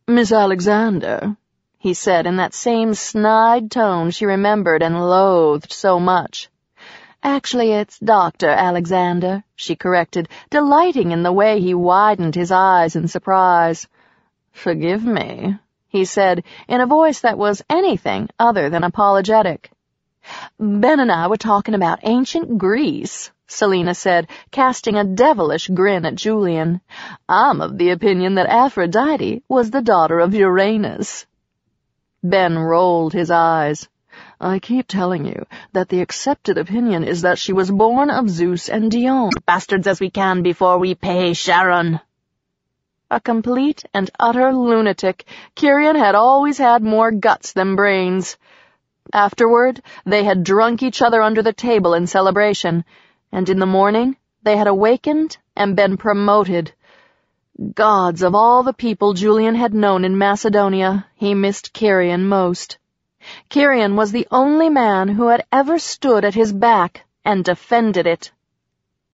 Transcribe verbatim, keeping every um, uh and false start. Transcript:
"Miss Alexander," he said in that same snide tone she remembered and loathed so much. "Actually, it's Doctor Alexander," she corrected, delighting in the way he widened his eyes in surprise. "Forgive me," he said, in a voice that was anything other than apologetic. "Ben and I were talking about ancient Greece," Selina said, casting a devilish grin at Julian. "I'm of the opinion that Aphrodite was the daughter of Uranus." Ben rolled his eyes. "I keep telling you that the accepted opinion is that she was born of Zeus and Dione. Bastards as we can before we pay Sharon." A complete and utter lunatic, Kirian had always had more guts than brains. Afterward, they had drunk each other under the table in celebration, and in the morning they had awakened and been promoted. Gods, of all the people Julian had known in Macedonia, he missed Kirian most. Kirian was the only man who had ever stood at his back and defended it.